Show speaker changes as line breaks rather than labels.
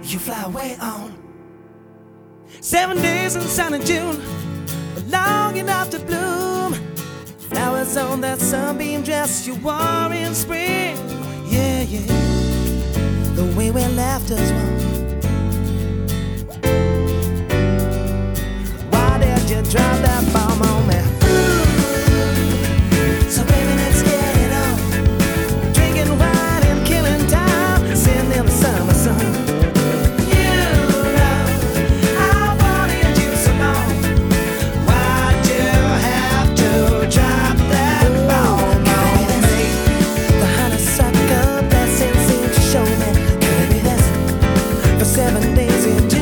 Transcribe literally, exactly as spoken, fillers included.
you fly away on. Seven days in sunny June, long enough to bloom. Flowers on that sunbeam dress you wore in spring. Yeah, yeah, the way we left us wrong. Why did you drop that bomb on me? Ooh, so baby, let's get it on. Drinking wine and killing time, sitting in the summer sun. You know I wanted you so long. Why'd you have to drop that bomb on me? The honeysuckle blessing seemed to show me, baby, that's for seven days in